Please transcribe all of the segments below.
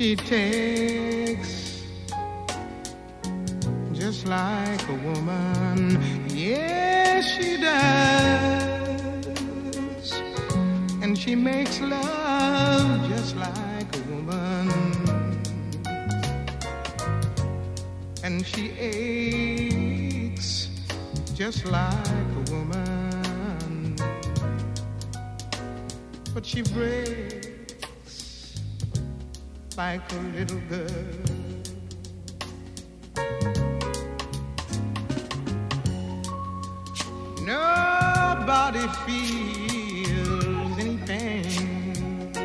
She takes just like a woman. Yes, she does. And she makes love just like a woman. And she aches just like a woman. But she breaks like a little girl. Nobody feels any pain.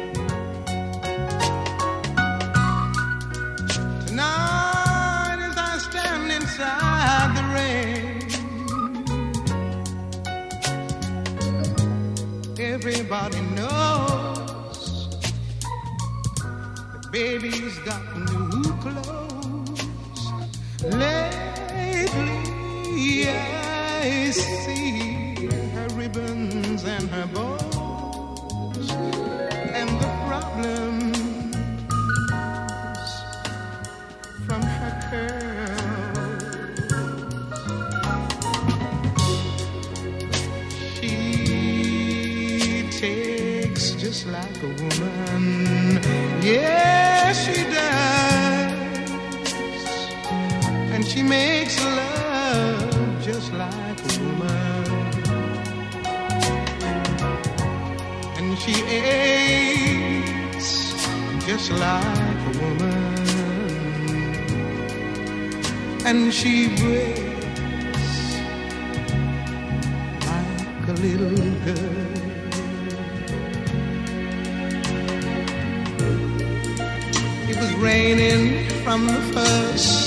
Tonight as I stand inside the rain, everybody knows the baby's got new clothes. Lately I see her ribbons and her bows, and the problems from her curls. She takes just like a woman. Yes, she does. And she makes love just like a woman. And she aches just like a woman. And she breaks like a little girl. It was raining from the first.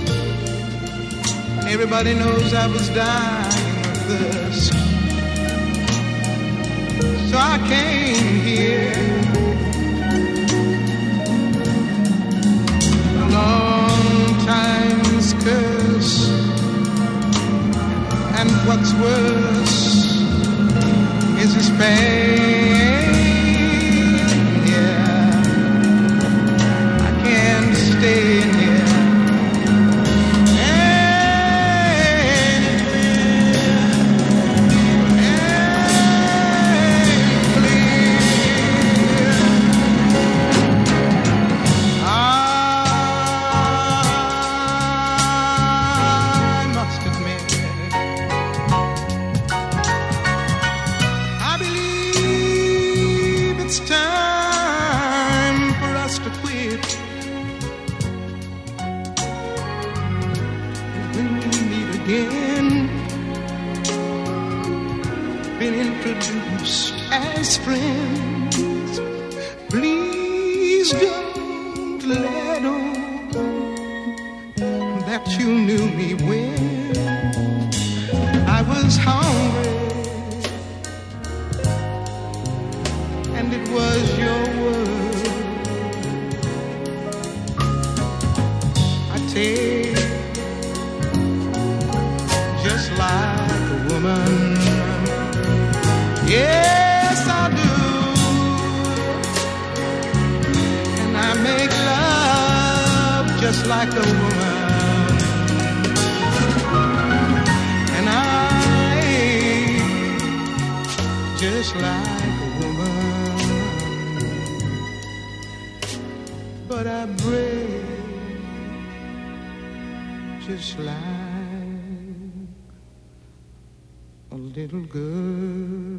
Everybody knows I was dying of thirst. So I came here. A long time's curse. And what's worse is his pain. Yeah, I can't stay in here. As friends, please don't let on that you knew me when I was hungry, and it was your word. I take just like a woman. Yes, I do. And I make love just like a woman. And I just like a woman. But I break just like a little girl.